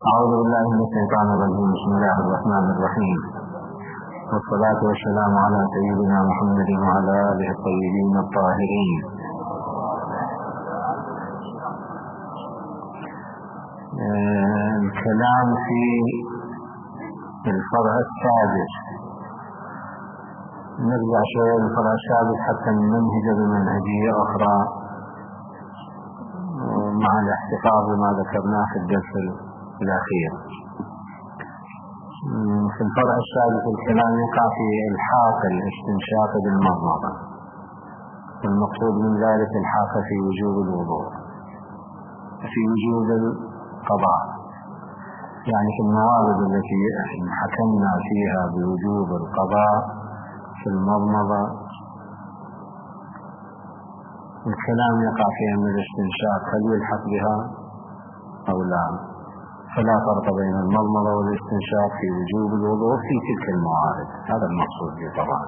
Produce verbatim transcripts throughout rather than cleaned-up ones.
أعوذ بالله من الشيطان الرجيم. بسم الله الرحمن الرحيم، والصلاة والسلام على سيدنا محمد وعلى آله الطيبين الطاهرين. الكلام في الفرع السادس. نرجع شوية للفرع السادس حتى ننهج بمنهجية أخرى مع الاحتفاظ بما ذكرناه في الدرس الأخير. في الفرع السادس الكلام يقع في إلحاق الاستنشاق بالمضمضة، والمقصود من ذلك الحاق في وجوب الوضوء، في وجوب القضاء، يعني في الموارد التي حكمنا فيها بوجوب القضاء في المضمضة الكلام يقع في أن الاستنشاق هل يلحق بها أو لا، فلا فرق بين المضمضة والاستنشاق في وجوب الوضوء في تلك الموارد. هذا المقصود به طبعا.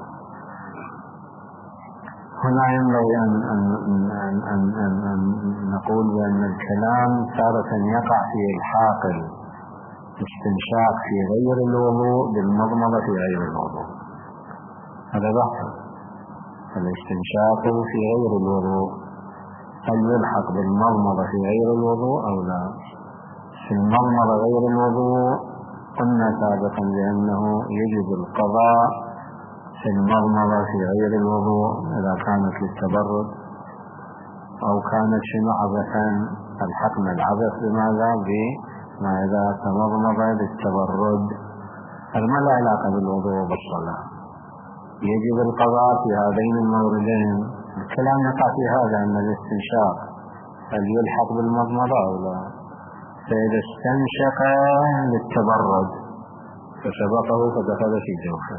هنا ينبغي أن, أن, أن, أن, أن, أن نقول بأن الكلام تارة يقع في إلحاق الاستنشاق في غير الوضوء بالمضمضة في غير الوضوء. هذا بحث. الاستنشاق في غير الوضوء هل يلحق بالمضمضة في غير الوضوء أو لا؟ في المضمضة غير الوضوء قلنا سابقا بأنه يجب القضاء في المضمضة في غير الوضوء إذا كانت للتبرد أو كانت شنو عبثا. الحقنا العبث بماذا؟ بما إذا تمضمض للتبرد، هذا ما له علاقة بالوضوء وبالصلاة. يجب القضاء في هذين الموردين. الكلام يقع في هذا أن الاستنشاق هل يلحق بالمضمضة أو لا. فإذا استنشق للتبرد فسبقه فدخل في جوفه،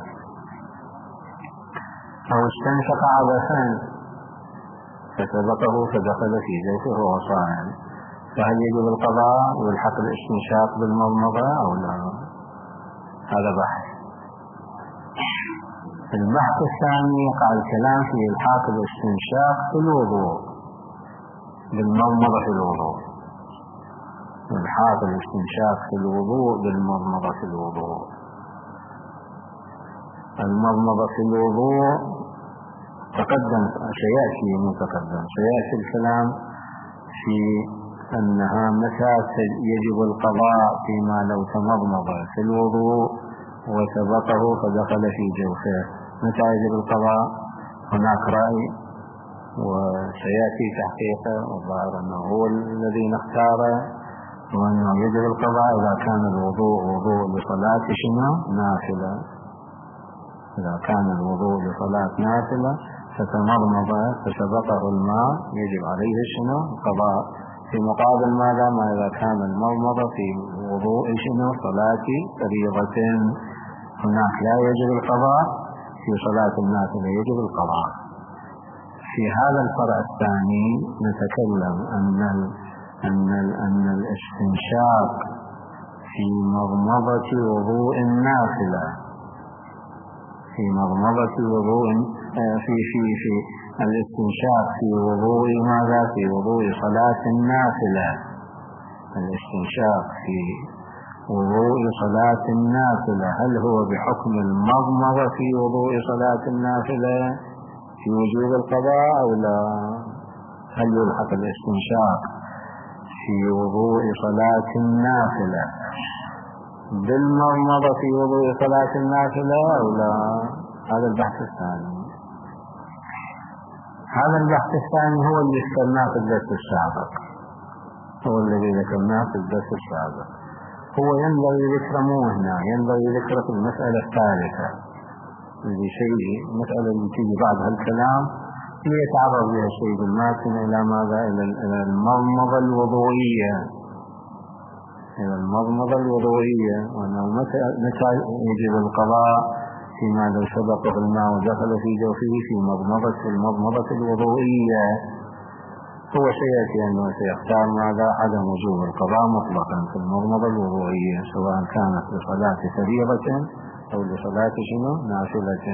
أو استنشق عبثا فسبقه فدخل في جوفه وهو صائم، فهل يجب القضاء ويلحق الاستنشاق بالمضمضة أو لا؟ هذا بحث. البحث الثاني يقع الكلام في إلحاق الاستنشاق في الوضوء بالمضمضة في الوضوء. إلحاق الاستنشاق في الوضوء بالمضمضة في الوضوء. المضمضة في الوضوء تقدم سيأتي متقدم سيأتي الكلام في أنها متى يجب القضاء فيما لو تمضمض في الوضوء وسبقه فدخل في جوفه. متى يجب القضاء؟ هناك رأي وسيأتي تحقيقه، والظاهر أنه هو الذي نختاره، وأنه يجب القضاء إذا كان الوضوء وضوء لصلاة شنو؟ نافلة. إذا كان الوضوء لصلاة نافلة فتمضمض فسبقه الماء يجب عليه شنو؟ القضاء. في مقابل ماذا؟ ما إذا كان المضمضة في وضوء شنو؟ صلاة فريضة، هناك لا يجب القضاء، في صلاة النافلة يجب القضاء. في هذا الفرع الثاني نتكلم أن أن أن الاستنشاق في مضمضة وضوء النافلة في مضمضة وضوء في في في الاستنشاق في وضوء ماذا؟ في وضوء صلاة النافلة. الاستنشاق في وضوء صلاة النافلة هل هو بحكم المضمضة في وضوء صلاة النافلة في وجوب القضاء أو لا؟ هل يلحق الاستنشاق في وضوء صلاة النافلة بالمضمضة في وضوء صلاة النافلة أو لا؟ هذا البحث الثاني. هذا البحث الثاني هو اللي ذكرناه في الدرس السابق، هو الذي ذكرناه في الدرس السابق. هو ينبغي ذكره مو هنا، ينبغي ذكره في المسألة الثالثة اللي شيء المسألة اللي تيجي بعد هالكلام هي يتعرض بها الشيء الماتن إلى ماذا؟ إلى المضمضة الوضوئية، إلى المضمضة الوضوئية، وأنه متى يجب القضاء فيما لو سبقه الماء ودخل في جوفه في مضمضة المضمضة الوضوئية. هو سيأتي أنه سيختار ماذا؟ عدم وجوب القضاء مطلقا في المضمضة الوضوئية، سواء كانت لصلاة فريضة أو لصلاة شنو؟ نافلة.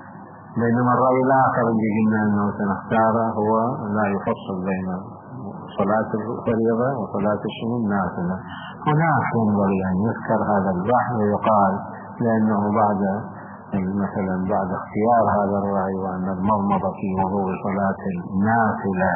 بينما الرأي الآخر اللي قلنا أنه سنختاره هو لا يفصل بين صلاة الفريضة وصلاة الشنو النافلة. هناك ينبغي أن يذكر هذا البحث ويقال، لأنه بعد مثلا بعد اختيار هذا الرأي وأن المضمضة في وضوء صلاة النافلة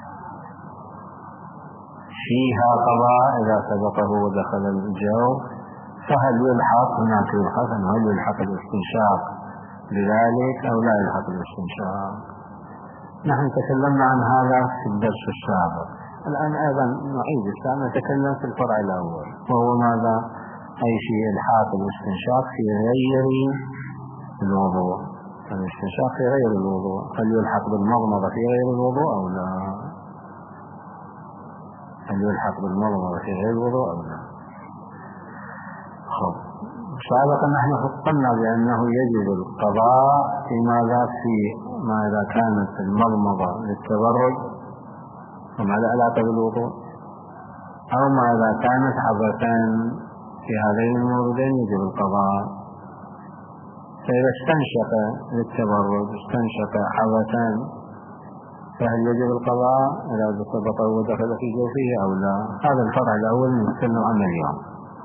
فيها قضاء إذا سبقه ودخل الجو، فهل يلحق هناك يلحق هل يلحق الاستنشاق بذلك أو لا يلحق الاستنشاق؟ نحن تكلمنا عن هذا في الدرس السابق. الآن أيضا نعيد السابق نتكلم في الفرع الأول، وهو ماذا؟ أي شيء الحاق الاستنشاق في غير الوضوء. الاستنشاق في غير الوضوء هل يلحق بالمضمضة في غير الوضوء أو لا؟ هل يلحق بالمضمضة في غير الوضوء أو لا؟ خب سابقا نحن قلنا بأنه يجب القضاء في ماذا؟ في ما إذا كانت المضمضة للتبرد وما له علاقة بالوضوء، أو ما إذا كانت حبسان في هذين الموردين يجب القضاء. فإذا استنشق للتبرد استنشق حبسان فهل يجب القضاء إذا سبقه ودخل في جوفه أو لا؟ هذا الفرع الأول نتكلم عنه اليوم.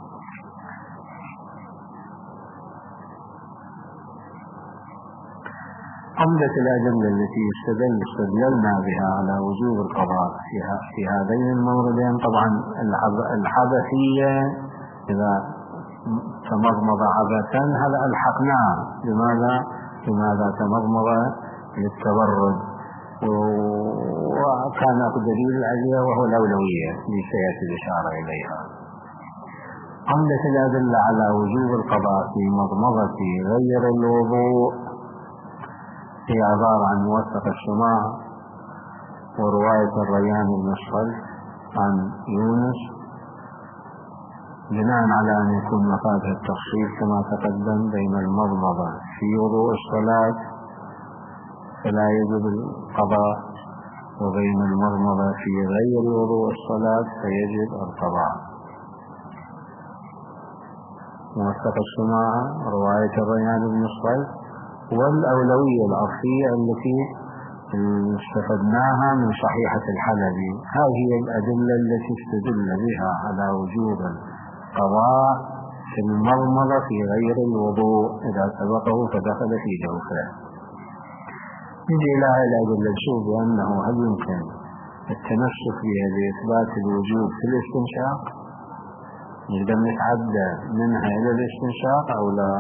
عمدة الأدلة التي استدل استدللنا بها على وجوب القضاء فيها في هذين الموردين طبعا الحدثية إذا تمضمض عبثا هذا ألحقناه. لماذا؟ لماذا تمضمض للتبرد، وكان دليل عليها وهو الأولوية لسيأتي الإشارة إليها. عمدة الأدلة على وجوب القضاء في مضمضة غير الوضوء هي عبارة عن موثق السماع ورواية الريان بن الصلت عن يونس، بناء على أن يكون مفاد التفصيل كما تقدم بين المضمضة في وضوء الصلاة فلا يجب القضاء وبين المضمضة في غير وضوء الصلاة فيجب القضاء. موثق السماع رواية الريان بن الصلت والأولوية الأصلية التي استفدناها من صحيحة الحلبي. هذه الأدلة التي استدل بها على وجوب القضاء في المضمضة في غير الوضوء إذا سبقه فدخل في جوفه. نجي إلى هذه الأدلة نشوف بأنه هل يمكن التمسك بها لإثبات الوجوب في الاستنشاق، نقدر نتعدى منها إلى الاستنشاق أو لا؟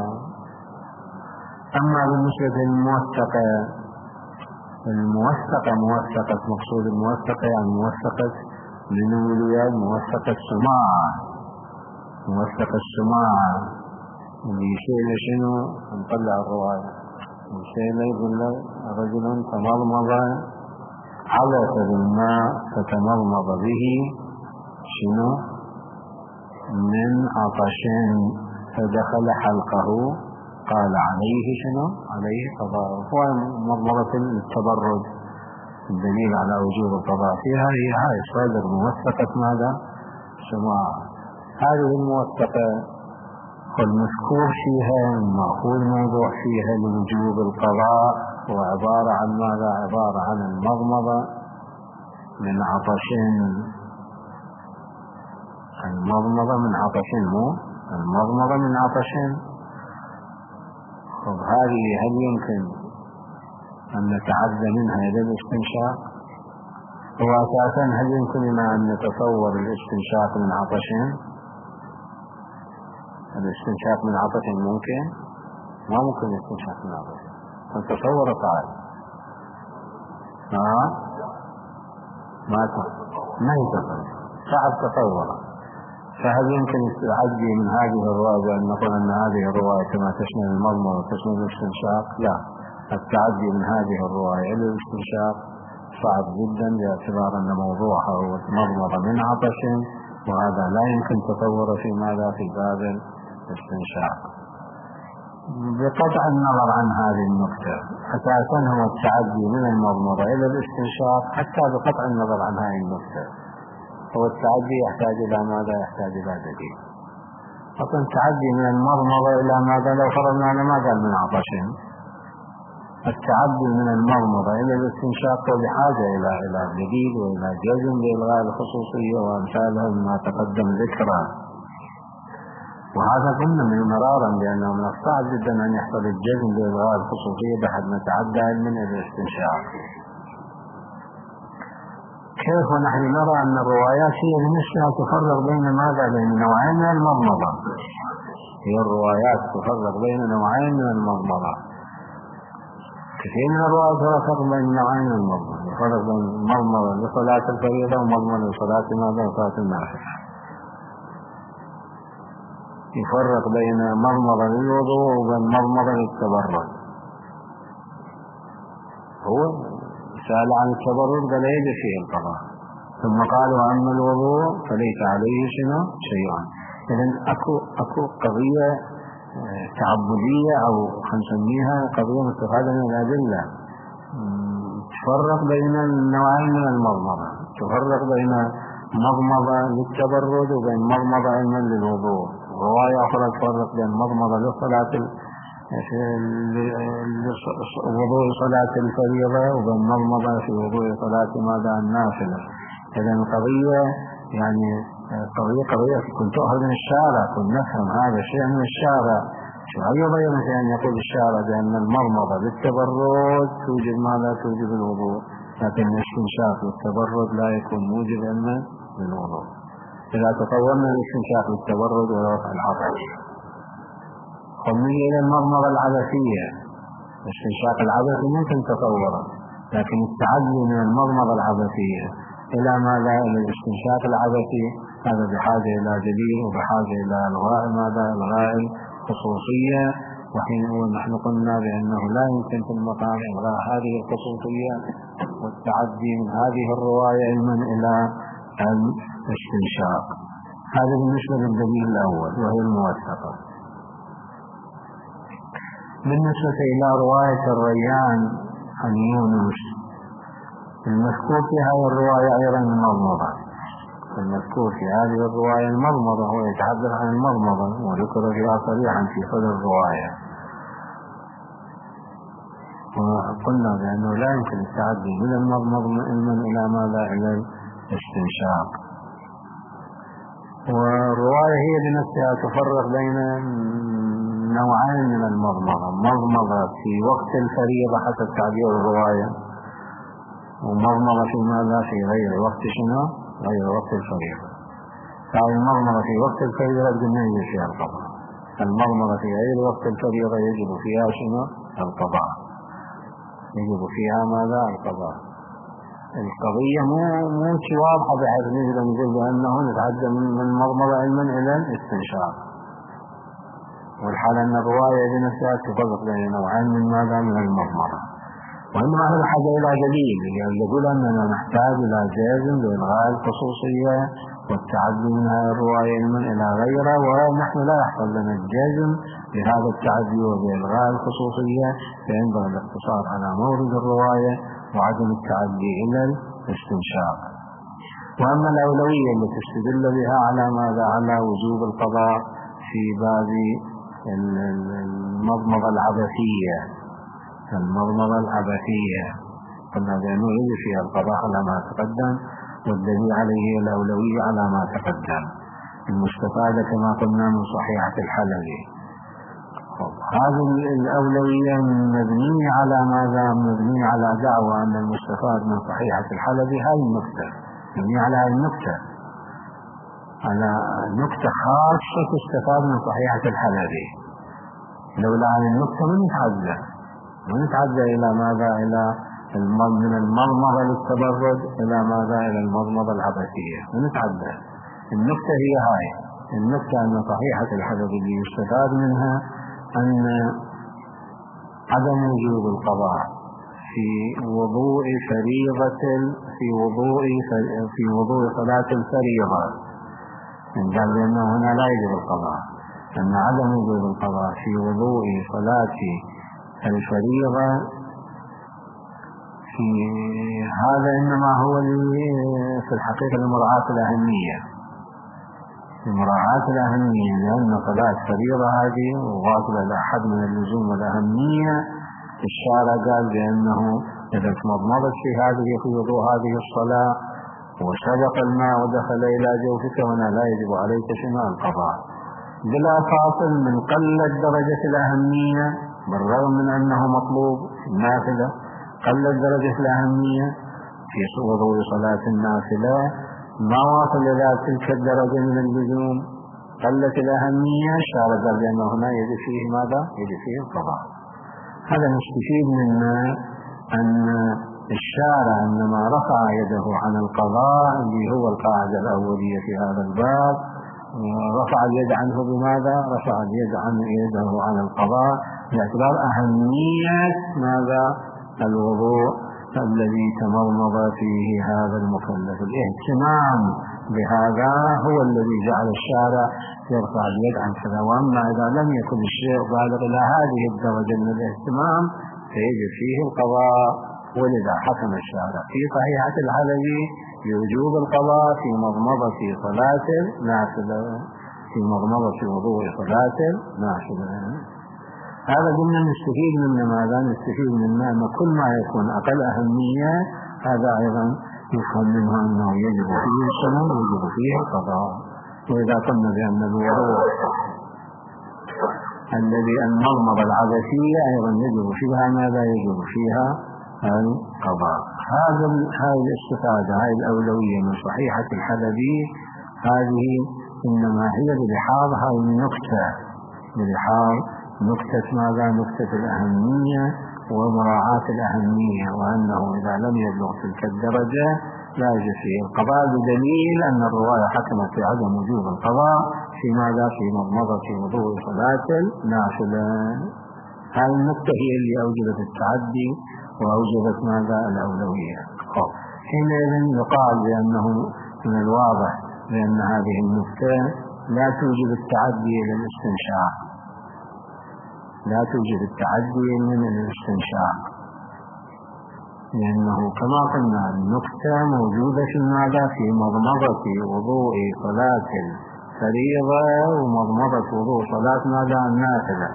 أما بالنسبة للموثقة الموثقة موثقة مقصود الموثقة يعني موثقة من الوليات موثقة السماع موثقة السماع بشيء لشنو نطلع الرواية بشيء يقول له رجل تمضمض عبث بالماء فتمضمض به شنو من عطش فدخل حلقه قال عليه شنو عليه قضاء. هو مضمضة التبرد الدليل على وجوب القضاء فيها هي هاي صادر موثقة ماذا؟ سماع. هذه الموثقة والمذكور فيها المأخوذ موضوع فيها لوجوب القضاء هو عبارة عن ماذا؟ عبارة عن المضمضة من عطش المضمضة من عطش مو المضمضة من عطش. طب هذه هل يمكن أن نتعدى منها إلى الاستنشاق؟ هو أساسا هل يمكن لنا أن نتصور الاستنشاق من عطش؟ الاستنشاق من عطش ممكن؟ ما ممكن الاستنشاق من عطش. نتصور صعب ها ما ما يتصور صعب تصوره. فهل يمكن التعدي من هذه الرواية بأن نقول أن هذه الرواية كما تشمل المضمضة وتشمل الاستنشاق؟ لا، التعدي من هذه الرواية إلى الاستنشاق صعب جدا باعتبار أن موضوعها هو المضمضة من عطش، وهذا لا يمكن تصوره في ماذا في باب الاستنشاق. بقطع النظر عن هذه النقطة أساسا هو التعدي من المضمضة إلى الاستنشاق، حتى بقطع النظر عن هذه النقطة هو التعدي يحتاج إلى ماذا؟ يحتاج إلى دليل. أصلا التعدي من المضمضة إلى ماذا؟ لو فرضنا أنا ما قال من عطش التعدي من المضمضة إلى الاستنشاق بحاجة إلى إلى جديد وإلى جزم بإلغاء الخصوصية وأمثالها مما تقدم ذكرى. وهذا قلنا من مرارا بأنه من الصعب جدا أن يحصل الجزم بإلغاء الخصوصية بحد ما تعدى من الاستنشاق. كيف ونحن نرى أن الروايات هي بنفسها تفرق بين ماذا؟ بين نوعين من المضمضة. هي الروايات تفرق بين نوعين من المضمضة. كثير من الروايات تفرق بين نوعين من المضمضة، يفرق بين مضمضة لصلاة الفريضة ومضمضة لصلاة ماذا؟ صلاة النافلة. يفرق بين مضمضة للوضوء وبين مضمضة للتبرد. هو سأل عن التبرد قال يجب فيه القضاء، ثم قال وأما الوضوء فليس عليه شنو شيء. إذن أكو أكو قضية تعبدية أو نسميها قضية مستفادة من الأدلة، تفرق بين النوعين من المضمضة، تفرق بين مضمضة للتبرد وبين مضمضة علما للوضوء. رواية أخرى تفرق بين مضمضة للصلاة وضوء صلاة الفريضة وبين مضمضة في وضوء صلاة ماذا النافلة. إذن القضية يعني قضية قضية كنت أخذ من الشارع، كنت نفهم هذا الشيء من الشارع. شو هي بيانة أن يقول الشارع بأن المضمضة للتبرد توجد ما لا توجد الوضوء، لكن الاستنشاق للتبرد لا يكون موجب علما للوضوء. إذا تطورنا الاستنشاق للتبرد ورفع العطش، نجي إلى المضمضة العبثية. الاستنشاق العبثي ممكن تطوره، لكن التعدي من المضمضة العبثية إلى ماذا؟ إلى الاستنشاق العبثي، هذا بحاجة إلى دليل وبحاجة إلى إلغاء ماذا؟ إلغاء الخصوصية. وحين نحن قلنا بأنه لا يمكن في المقام إلغاء هذه الخصوصية والتعدي من هذه الرواية علما إلى الاستنشاق. هذا بالنسبة للدليل الأول وهي الموثقة. بالنسبة إلى رواية الريان عن يونس، المذكور في هذه الرواية أيضا المضمضة. المذكور في هذه الرواية المضمضة، هو يتحدث عن المضمضة وذكر فيها صريحا في صدر الرواية. وقلنا بأنه لا يمكن التعدي من المضمضة علما إلى ماذا؟ إلى الاستنشاق. والرواية هي بنفسها تفرق بين نوعين من المضمضة: مضمضة في وقت الفريضة حسب تعبير الرواية، ومضمضة في ماذا؟ في غير وقت شنو؟ غير وقت الفريضة. فهذه المضمضة في وقت الفريضة قلنا يجب فيها القضاء، المضمضة في غير وقت الفريضة يجب فيها شنو؟ القضاء. يجب فيها ماذا؟ القضاء. القضية مو مو واضحة بحيث نقدر نقول بأنه نتعدى من المضمضة علما إلى الاستنشاق. والحال أن الرواية بنفسها تفرق بين نوعين من ماذا؟ من المضمضة. وإنما هذا حاجة إلى دليل، يعني يقول أننا نحتاج إلى جازم بإلغاء الخصوصية والتعدي من هذه الرواية علما إلى غيرها، ونحن لا يحصل لنا الجازم بهذا التعدي وبإلغاء الخصوصية، فينبغي الاقتصار على مورد الرواية وعدم التعدي إلى الاستنشاق. وأما الأولوية التي استدل بها على ماذا؟ على وجوب القضاء في باب المضمضة العبثية. المضمضة العبثية قلنا بأنه يجب فيها القضاء على ما تقدم، والدليل عليه الأولوية على ما تقدم، المستفادة كما قلنا من صحيحة الحلبي. هذه الأولوية مبنية على ماذا؟ مبنية على دعوة أن المستفاد من صحيحة الحلبي هذه النكتة، مبنية على هذه النكتة، على نكتة خاصة تستفاد من صحيحة الحلبي. لولا هذه النكتة من يتعدى من يتعدى إلى ماذا؟ إلى من المضمضة للتبرد إلى ماذا؟ إلى المضمضة العبثية. من يتعدى. النكتة هي هاي النكتة، أن صحيحة الحلبي اللي يستفاد منها أن عدم وجوب القضاء في وضوء فريضة في وضوء في وضوء صلاة الفريضة، من قال بأنه هنا لا يجب القضاء، أن عدم وجوب القضاء في وضوء صلاة الفريضة في هذا إنما هو في الحقيقة لمراعاة الأهمية، لمراعاة الأهمية، لأن صلاة الفريضة هذه واصلة إلى حد من اللزوم والأهمية، الشارع قال بأنه إذا تمضمضت في هذه في وضوء هذه الصلاة وسبق الماء ودخل إلى جوفك هنا لا يجب عليك شنو القضاء، بلا فاصل من قلة درجة الأهمية بالرغم من أنه مطلوب النافلة، قلت درجة الأهمية في وضوء صلاة النافلة ما واصل إلى تلك الدرجة من اللزوم، قلت الأهمية الشارع قال بأنه هنا يجب فيه ماذا؟ يجب فيه القضاء. هذا نستفيد منه أن الشارع عندما رفع يده عن القضاء اللي هو القاعدة الأولية في هذا الباب رفع اليد عنه بماذا؟ رفع اليد عن يده عن القضاء باعتبار أهمية ماذا؟ الوضوء الذي تمضمض فيه هذا المكلف. الاهتمام بهذا هو الذي جعل الشارع يرفع اليد عن كذا، وأما إذا لم يكن الشيء بالغ إلى هذه الدرجة من الاهتمام فيجب فيه القضاء. ولذا حكم الشارع في صحيحة الحلبي بوجوب القضاء في مضمضة صلاة النافلة، في مضمضة وضوء صلاة النافلة. هذا قلنا نستفيد منه ماذا؟ نستفيد منه أن كل ما يكون أقل أهمية هذا أيضا يفهم منه أنه يجب فيه السنة ويجب فيه القضاء. وإذا قلنا بأن الوضوء الذي المضمضة العبثية أيضا يجب فيها ماذا؟ يجب فيها القضاء. هذا هذه الاستفادة هذه الأولوية من صحيحة الحلبي هذه إنما هي بلحاظ هذه النكتة، بلحاظ نكتة ماذا؟ نكتة الأهمية ومراعاة الأهمية، وأنه إذا لم يبلغ تلك الدرجة لا يجب فيه القضاء، بدليل أن الرواية حكمت في عدم وجوب القضاء في ماذا؟ في مضمضة وضوء صلاة النافلة. هذه النكتة هي اللي أوجبت التعدي وأوجبت ماذا؟ الأولوية. حينئذ يقال بأنه من الواضح بأن هذه النكتة لا توجب التعدي إلى الاستنشاق، لا توجب التعدي من الاستنشاق، لأنه كما قلنا النكتة موجودة في ماذا؟ في مضمضة وضوء صلاة الفريضة ومضمضة وضوء صلاة ماذا؟ النافلة.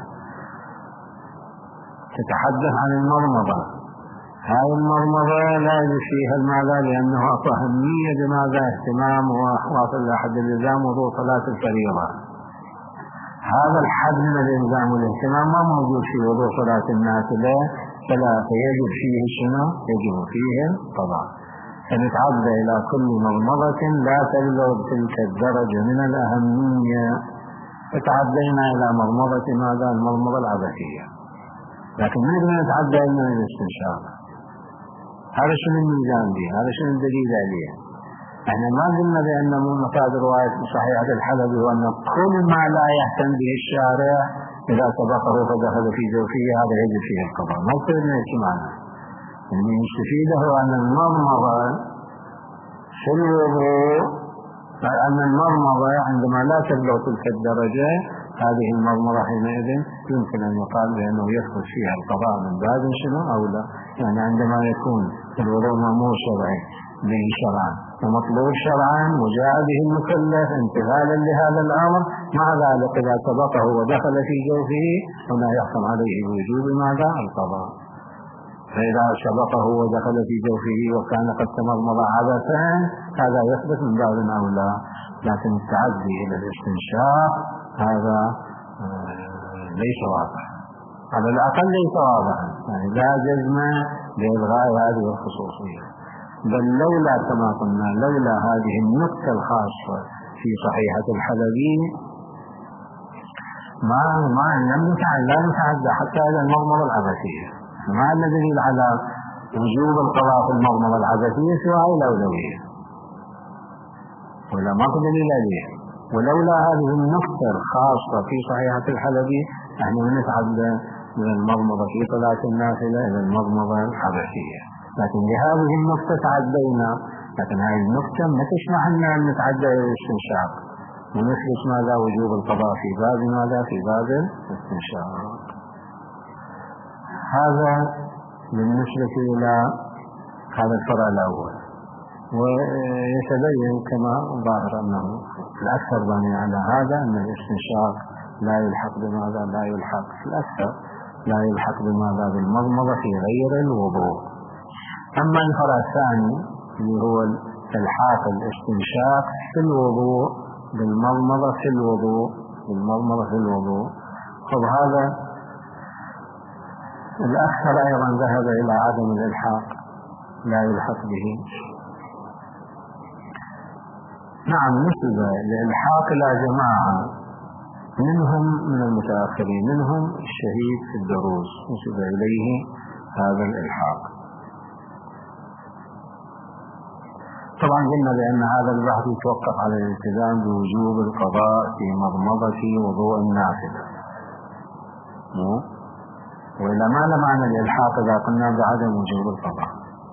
تتحدث عن المضمضة، هذه المضمضة لا يجب فيها الماذا؟ لأنه أهمية بماذا؟ اهتمام وواصل لحد الإلزام وضوء صلاة الفريضة. هذا الحد من الإلزام والاهتمام ما موجود في وضوء صلاة النافلة، فلا فيجب فيه شنو؟ يجب فيه القضاء. فنتعدى إلى كل مضمضة لا تبلغ تلك الدرجة من الأهمية، فتعدينا إلى مضمضة ماذا؟ المضمضة العبثية، لكن ما نقدر نتعدى إلى الاستنشاق. هذا شنو الميزان به؟ هذا شنو الدليل عليه؟ احنا ما قلنا بأن من مصادر رواية صحيحة الحلبي وأن كل ما لا يهتم به الشارع إذا سبقه فدخل في جوفه هذا يجب فيه القضاء. ما قلنا ايش معنى؟ اللي نستفيده هو أن المضمضة في الوضوء، أن المضمضة عندما لا تبلغ تلك الدرجة هذه المضمضة حينئذ يمكن أن يقال بأنه يثبت فيها القضاء من باب شنو أو لا. يعني عندما يكون الوضوء مأمور شرعي به شرعا ومطلوب شرعا وجاء به المكلف امتثالا لهذا الأمر، مع ذلك إذا سبقه ودخل في جوفه هنا يحكم عليه بوجوب ماذا؟ القضاء. فإذا سبقه ودخل في جوفه وكان قد تمضمض عبثا هذا يثبت من باب أولى، لكن التعدي إلى الاستنشاق هذا ليس واضح، على الأقل ليس واضحا، يعني لا جزم بإلغاء هذه الخصوصية. بل لولا كما قلنا لولا هذه النقطة الخاصة في صحيحة الحلبي ما ما لم لا نتعدى حتى إلى المضمضة العبثية. ما الدليل على وجوب القضاء في المضمضة العبثية سواء الأولوية، ولا ما في دليل عليه. ولولا هذه النقطة الخاصة في صحيحة الحلبي نحن نتعدى من المضمضة في صلاة النافلة إلى المضمضة العبثية، لكن لهذه النقطة تعدينا. لكن هذه النقطة ما تسمح لنا أن نتعدى إلى الاستنشاق ونثبت ماذا؟ وجوب القضاء في باب ماذا؟ في باب الاستنشاق. هذا بالنسبة إلى هذا الفرع الأول. ويتبين كما ظاهر أنه الأكثر بني على هذا أن الاستنشاق لا يلحق بماذا؟ لا يلحق في الأكثر لا يلحق بماذا بالمضمضة في غير الوضوء. أما الفرع الثاني اللي هو الحاق الاستنشاق في الوضوء بالمضمضة في الوضوء بالمضمضة في الوضوء طب هذا الأكثر أيضا ذهب إلى عدم الإلحاق، لا يلحق به. نعم، نسب الإلحاق إلى جماعة منهم من المتأخرين، منهم الشهيد في الدروز نسب إليه هذا الإلحاق. طبعا قلنا بأن هذا البحث يتوقف على الالتزام بوجوب القضاء في مضمضة وضوء النافلة، وإلى ماذا معنى الإلحاق إذا قلنا بعدم وجوب القضاء؟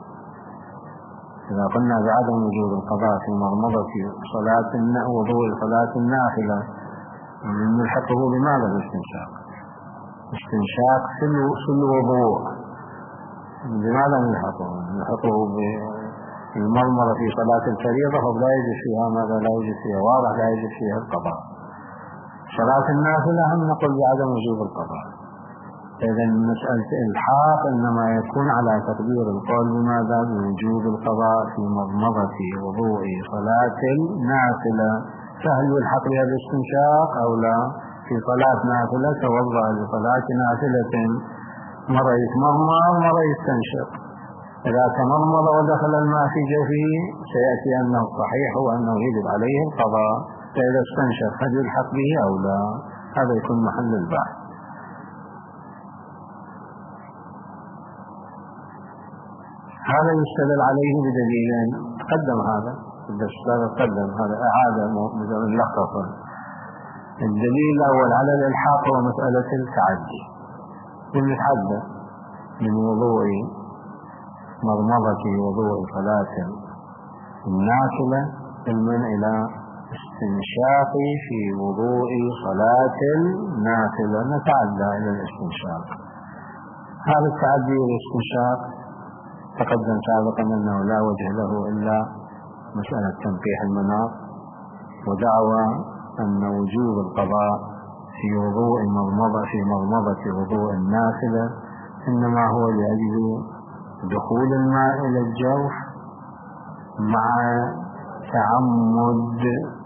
إذا قلنا بعدم وجوب القضاء في مضمضة صلاة وضوء صلاة النافلة نلحقه بماذا؟ بالاستنشاق. استنشاق في الوضوء بماذا نلحقه؟ نلحقه بالمضمضة في صلاة الفريضة فلا يجب فيها ماذا؟ لا يجب فيها واضح لا يجب فيها القضاء. صلاة النافلة هم نقول بعدم وجوب القضاء. إذن مسألة الحاق إنما يكون على تقدير القول بماذا؟ بوجوب القضاء في مضمضة وضوء صلاة النافلة. فهل يلحق بها الاستنشاق أو لا؟ في صلاة نافلة توضأ لصلاة نافلة مرة يتمضمض ومرة يستنشق، إذا تمضمض ودخل الماء في جوفه سيأتي أنه الصحيح وأنه يجب عليه القضاء. فإذا استنشق هل يلحق به أو لا؟ هذا يكون محل البحث. هذا يستدل عليه بدليلين تقدم، هذا تقدم هذا إعادة ملخصة. الدليل الأول على الإلحاق هو مسألة التعدي، نتعدى من وضوء مضمضة وضوء صلاة النافلة من إلى استنشاق في وضوء صلاة النافلة، نتعدى إلى الاستنشاق. هذا التعدي والاستنشاق تقدم سابقا أنه لا وجه له إلا مسألة تنقيح المناط، ودعوى أن وجوب القضاء في وضوء مضمضة في مضمضة وضوء النافلة إنما هو لأجل دخول الماء إلى الجوف مع تعمد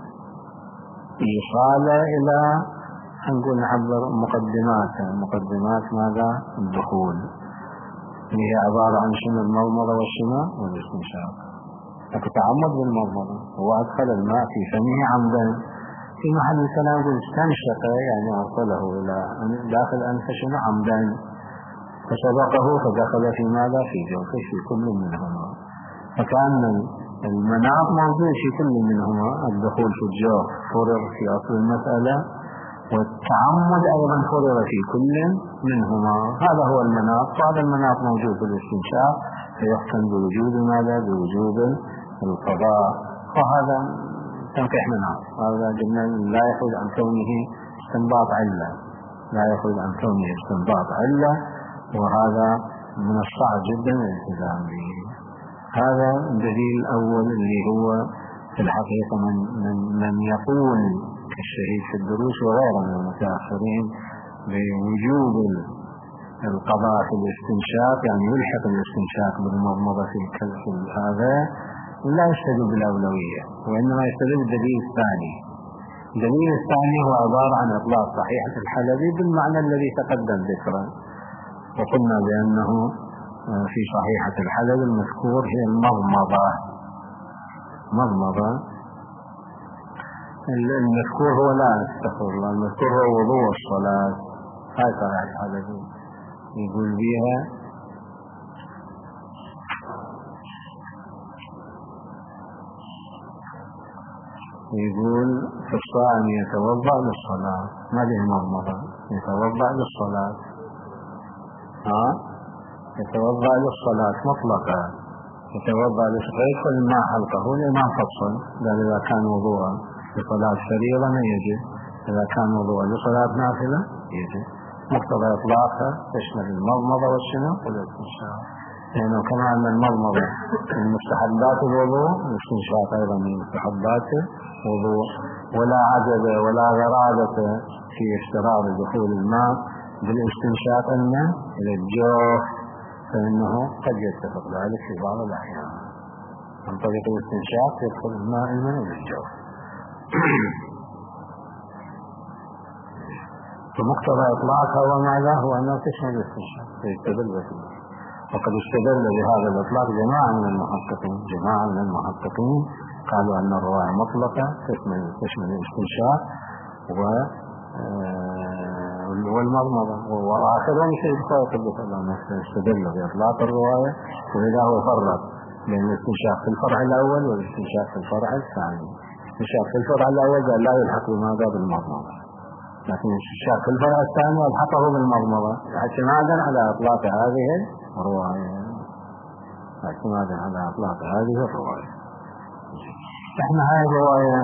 إيصاله إلى نقول نعبر مقدمات مقدمات ماذا؟ الدخول، هي عبارة عن شنو؟ المضمضة والشنو؟ والاستنشاق. فتتعمد بالمضمضة، هو أدخل الماء في فمه عمدا، في محل الكلام يقول استنشق يعني أرسله إلى داخل أنفه شنو؟ عمدا، فسبقه فدخل في ماذا؟ في جوفه في كل منهما. فكان المناط موجود في كل منهما، الدخول في الجوف فرض في أصل المسألة، والتعمد أيضا فرض في كل منهما. هذا هو المناط، وهذا المناط موجود في الاستنشاق، فيحكم بوجود ماذا؟ بوجود القضاء. وهذا تنقيح مناط، هذا قلنا لا يخرج عن كونه استنباط علة، لا يخرج عن كونه استنباط علة، وهذا من الصعب جدا الالتزام به. هذا الدليل الأول اللي هو في الحقيقة من, من, من يقول كالشهيد في الدروس وغيره من المتأخرين بوجوب القضاء في الاستنشاق، يعني يلحق الاستنشاق بالمضمضة في الكلف، هذا لا يستدل بالأولوية، وإنما يستدل بالدليل الثاني. الدليل الثاني هو عبارة عن إطلاق صحيحة الحلبي بالمعنى الذي تقدم ذكره، وقلنا بأنه في صحيحة الحلبي المذكور هي المضمضة. مضمضة المذكور هو لا استغفر الله، المذكور هو وضوء الصلاة. هاي صحيحة الحلبي يقول بها يقول في الصائم يتوضأ للصلاة، ما له مضمضة، يتوضأ للصلاة، ها يتوضأ للصلاة مطلقا، يتوضأ للصلاة يدخل الماء حلقه. الإمام فصل قال إذا كان وضوءا لصلاة فريضة ما يجب، إذا كان وضوءا لصلاة نافلة يجب. مقتضى إطلاقها تشمل المضمضة والشنو والاستنشاق، لأنه كما أن المضمضة من مستحبات الوضوء، الاستنشاق أيضا من مستحبات الوضوء، ولا عجب ولا غرابة في اشتراط دخول الماء بالاستنشاق الماء إلى الجوف، فإنه قد يتفق ذلك في بعض الأحيان. عن طريق الاستنشاق يدخل الماء الماء إلى الجوف. فمقتضى إطلاقها وماذا هو أنها تشمل الاستنشاق فيستدل به. وقد استدل بهذا الإطلاق جماعة من المحققين جماعة من المحققين قالوا أن الرواية مطلقة تشمل تشمل الاستنشاق و والمضمضة، وآخرهم سيد خالق الله استدل بإطلاق الرواية، وإذا هو فرق بين الاستنشاق في الفرع الأول والاستنشاق في الفرع الثاني. الاستنشاق في الفرع الأول لا يلحق بماذا بالمضمضة، لكن الاستنشاق في الفرع الثاني يلحقه بالمضمضة اعتمادا على إطلاق هذه الرواية اعتمادا على إطلاق هذه الرواية. احنا هذه الرواية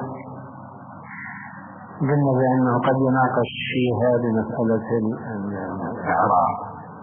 قلنا بأنه قد يناقش فيها بمسألة الإعراب.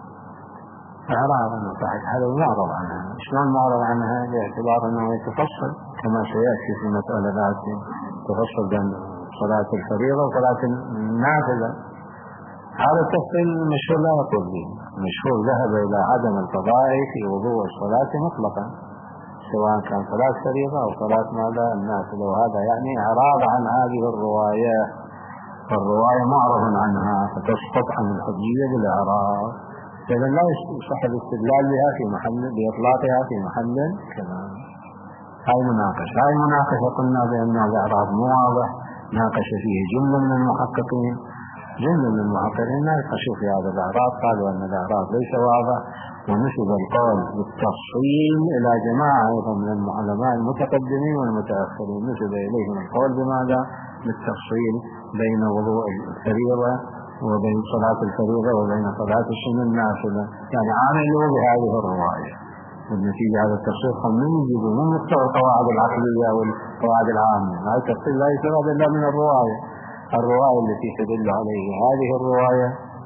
إعراب أنه صحيح هذا معرض عنها. شلون معرض عنها؟ باعتبار أنه يتفصل كما سيأتي في مسألة ذات تفصل بين صلاة الفريضة وصلاة النافلة. هذا التفصيل مشهور لا يقول به، مشهور ذهب إلى عدم القضاء في وضوء الصلاة مطلقا سواء كان صلاة فريضة أو صلاة ماذا النافلة، وهذا يعني إعراض عن هذه الرواية، فالرواية معرض عنها فتسقط عن الحجية بالإعراض، إذا لا يصح الاستدلال بها في محل بإطلاقها في محل كلام. هاي مناقشة هاي مناقشة قلنا بأن الإعراض مو واضح، ناقش فيه جملة من المحققين جملة من المحققين ناقشوا في هذا الإعراض، قالوا أن الإعراض ليس واضح، ونسب القول بالتفصيل إلى جماعة أيضا من العلماء المتقدمين والمتأخرين، نسب إليهم القول بماذا؟ بالتفصيل بين وضوء الفريضة وبين صلاة الفريضة وبين صلاة السنة النافلة، يعني عاملوا بهذه الرواية، والنتيجة هذا التفصيل خمين يجيبوا من مستوى القواعد العقلية والقواعد العامة. هذا التفصيل لا يستفاد إلا من الرواية الرواية التي تدل عليه هذه الرواية،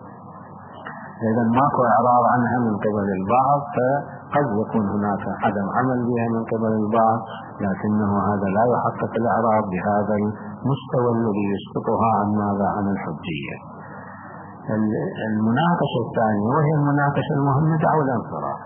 إذا ماكو إعراض عنها من قبل البعض، فقد يكون هناك عدم عمل بها من قبل البعض، لكنه هذا لا يحقق الإعراض بهذا المستوى الذي يسقطها عن ماذا؟ عن الحجية. المناقشة الثانية وهي المناقشة المهمة دعوى الانصراف.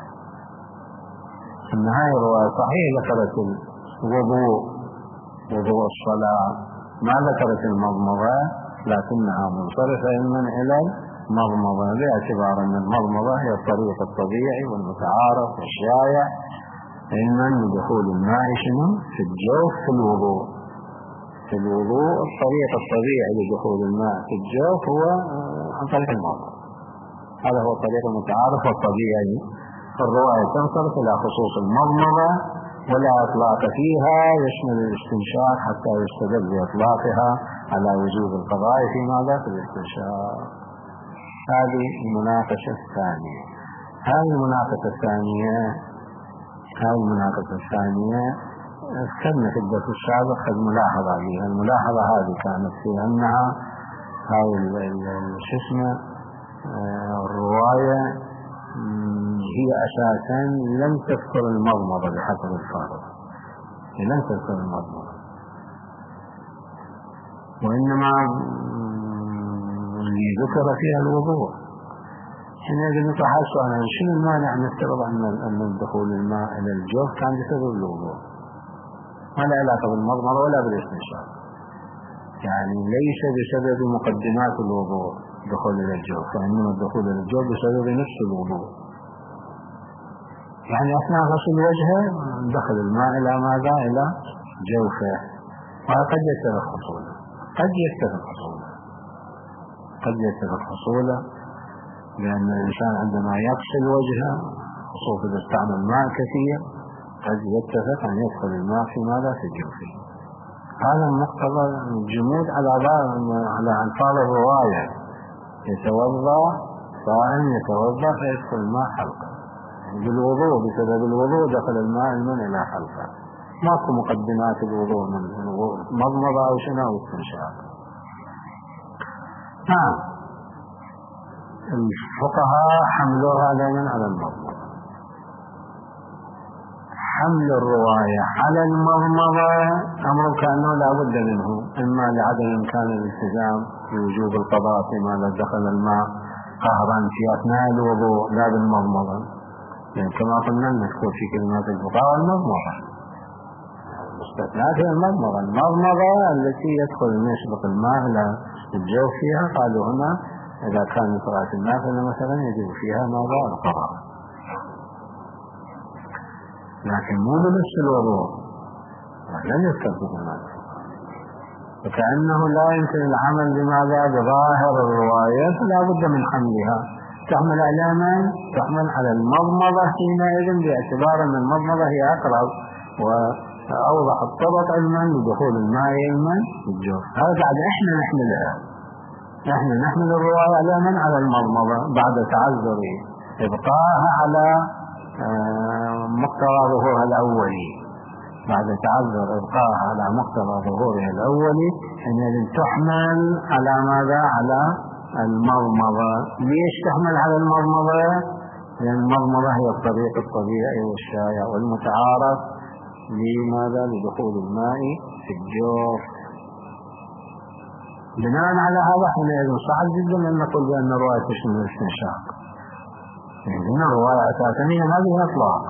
أن هذه الرواية صحيح ذكرت الوضوء وضوء الصلاة، ما ذكرت المضمضة، لكنها منصرفة من إلى المضمضة باعتبار أن المضمضة هي الطريق الطبيعي والمتعارف والشائع علما بدخول الماء شنو في الجوف في الوضوء. في الوضوء الطريق الطبيعي لدخول الماء في الجوف هو عن طريق المضمضة، هذا هو الطريق المتعارف والطبيعي. فالرواية تنصرف إلى خصوص المضمضة ولا إطلاق فيها يشمل الاستنشاق حتى يستدل بإطلاقها على وجوب القضاء في ماذا؟ في الاستنشاق. هذه المناقشة الثانية. هذه المناقشة الثانية هذه المناقشة الثانية ذكرنا في الدرس السابق قد ملاحظة عليها. الملاحظة هذه كانت في أنها هذه الشسمة الرواية هي أساسا لم تذكر المضمضة بحسب الفارض، لم تذكر المضمضة، وإنما اللي ذكر فيها الوضوء. حينئذ نطرح السؤال شنو المانع أن نفترض أن الدخول الماء إلى الجوف كان بسبب الوضوء، ما له علاقة بالمضمضة ولا بالاستنشاق، يعني ليس بسبب مقدمات الوضوء دخول إلى الجوف، وإنما الدخول إلى الجوف بسبب نفس الوضوء. يعني أثناء غسل وجهه دخل الماء إلى ماذا؟ إلى جوفه، وقد يتفق حصوله قد يتفق حصوله قد يتفق حصوله لأن الإنسان عندما يغسل وجهه خصوصا إذا استعمل ماء كثير قد يتفق أن يدخل الماء في ماذا؟ في جوفه. هذا المقتضى الجمود على على ألفاظ الرواية، يتوضأ صائم يتوضأ فيدخل الماء حلقة، بالوضوء بسبب الوضوء دخل الماء المن إلى حلقة، ماكو مقدمات الوضوء من مضمضة أو شنو أو استنشاق. نعم الفقهاء حملوها دائما على المضمضة، حمل الرواية على المضمضة أمر كأنه لا بد منه، إما لعدم إمكان الالتزام بوجوب القضاء فيما لا دخل الماء قهرا في أثناء الوضوء لا بالمضمضة، يعني كما قلنا نذكر في كلمات الفقهاء المضمضة، المستثنات هي المضمضة. المضمضة التي يدخل يسبق الماء إلى الجوف فيها، قالوا هنا إذا كانت رأس النافلة مثلا يجب فيها ماذا؟ القضاء، لكن مو بنفس الوضوء، لن يستبدل الماء. وكأنه لا يمكن العمل بماذا؟ بظاهر الرواية، فلا بد من حملها. تحمل على من؟ تحمل على المضمضة حينئذ، باعتبار أن المضمضة هي أقرب وأوضح الطرق علما لدخول الماء علما في الجوف. هذا بعد إحنا نحملها، إحنا نحمل الرواية على من؟ على المضمضة، بعد تعذر إبقاءها على مقتضى ظهورها الأولي، بعد تعذر إبقاءها على مقتضى ظهورها الأولي حينئذ تحمل على ماذا؟ على المضمضة. ليش تحمل على المضمضة؟ لأن المضمضة هي الطريق الطبيعي والشائع والمتعارف لماذا؟ لدخول الماء في الجوف. بناء على هذا حينئذ صعب جدا أن نقول بأن الرواية تشمل الاستنشاق، لأن الرواية أساسا هي ما بها إطلاق،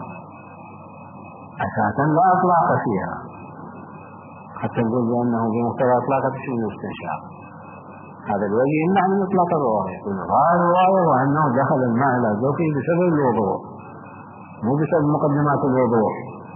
أساسا لا إطلاق فيها حتى نقول بأنه بمقتضى إطلاقها تشمل الاستنشاق. هذا الوجه يمنع من إطلاق الرواية. الرواية وأنه دخل الماء إلى جوفه بسبب الوضوء، مو بسبب مقدمات الوضوء،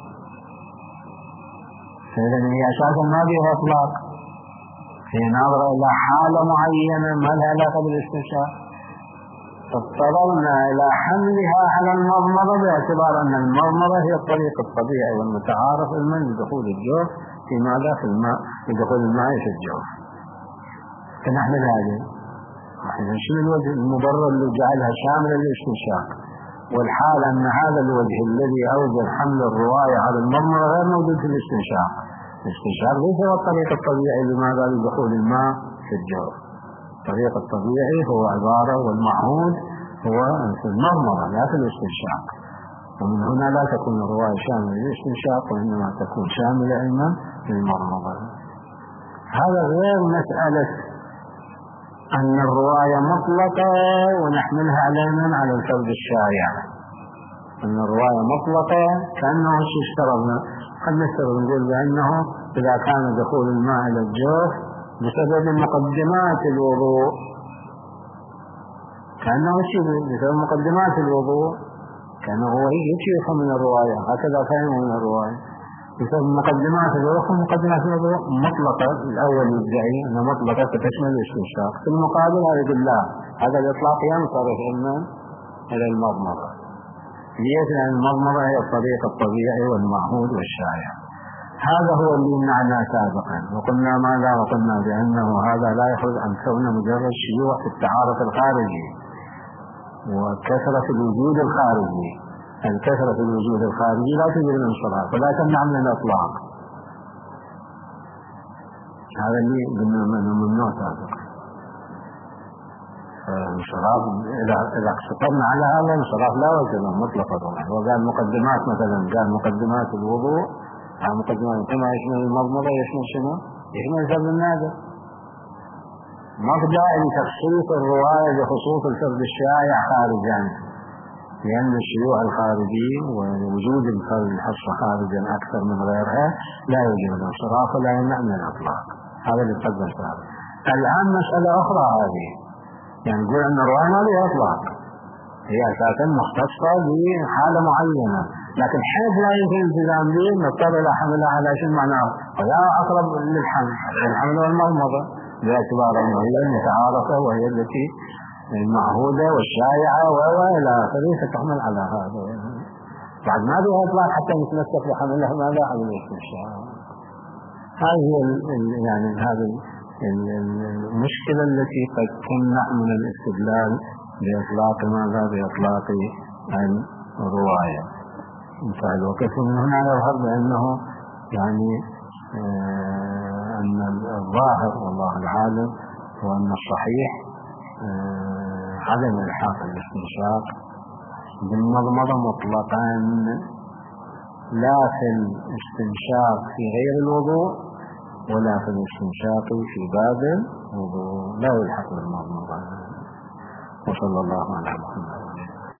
فإذا هي أساسا ما بها إطلاق، هي ناظرة إلى حالة معينة ما لها علاقة بالاستنشاق، فاضطررنا إلى حملها على المضمضة باعتبار أن المضمضة هي الطريق الطبيعي والمتعارف علما لدخول الجوف في ماذا؟ في الماء، لدخول الماء في الجوف. فنحمل هذه شنو الوجه المبرر اللي جعلها شاملة للاستنشاق، والحال أن هذا الوجه الذي أوجد حمل الرواية على المضمضة غير موجود في الاستنشاق. الاستنشاق ليس هو الطريق الطبيعي لماذا؟ لدخول الماء في الجوف. الطريق الطبيعي هو عبارة والمعهود هو في المضمضة لا في الاستنشاق، ومن هنا لا تكون الرواية شاملة للاستنشاق وإنما تكون شاملة أيضا للمضمضة. هذا غير مسألة أن الرواية مطلقة ونحملها علينا على الفرد الشائع، أن الرواية مطلقة كأنه شيء اشترطنا، قد نفترض نقول بأنه إذا كان دخول الماء إلى الجوف بسبب مقدمات الوضوء، كأنه شيء بسبب مقدمات الوضوء، كأنه هو يفهم من الرواية، هكذا فهمه من الرواية بسبب مقدمات الوضوء. مقدمات الوضوء مطلقة، الأول يدعي أنها مطلقة تشمل الاستنشاق، في المقابل هذا يقول لا، هذا الإطلاق ينصرف إلى المضمضة. ليش؟ لأن المضمضة هي الطريق الطبيعي والمعهود والشائع. هذا هو اللي يمنعنا سابقا، وقلنا ماذا؟ وقلنا بأنه هذا لا يخرج عن كون مجرد شيوع في التعارف الخارجي وكثرة الوجود الخارجي. الكثرة في الوجود الخارجي لا تجري الانصراف ولا تمنع من الإطلاق. هذا اللي قلنا منه ممنوع سابقا. الانصراف إذا اقتصرنا على هذا الانصراف لا وجه له مطلقا، وقال مقدمات مثلا، قال مقدمات الوضوء، هذه مقدمات كما يشمل المضمضة يشمل شنو؟ يشمل فرد النادر. ما في داعي لتخصيص الرواية بخصوص الفرد الشائع خارجا، لأن الشيوع الخارجي ووجود الفرد الحصة خارجا أكثر من غيرها لا يوجد الانصراف ولا يمنع من الإطلاق. هذا اللي تقدم سابقا. الآن مسألة أخرى هذه، يعني نقول أن الرواية ما لها إطلاق، هي أساسا مختصة بحالة معينة، لكن حيث لا يمكن الالتزام به نضطر إلى حملها على شيء معناه ولا أقرب للحمل، الحمل والمضمضة باعتبار أنه هي المتعارفة وهي التي المعهودة والشائعة وإلى آخره، فتحمل على هذا. بعد ما بها إطلاق حتى نتمسك بحملها ماذا؟ على الاستنشاق. هذه يعني هذه المشكلة التي قد تمنع من الاستدلال بإطلاق ماذا؟ بإطلاق الرواية. انتهى الوقت. من هنا يظهر بأنه يعني آه أن الظاهر والله العالم هو أن الصحيح آه عدم إلحاق الاستنشاق بالمضمضة مطلقا، لا في الاستنشاق في غير الوضوء ولا في الاستنشاق في باب الوضوء، لا يلحق بالمضمضة. وصلى الله على محمد.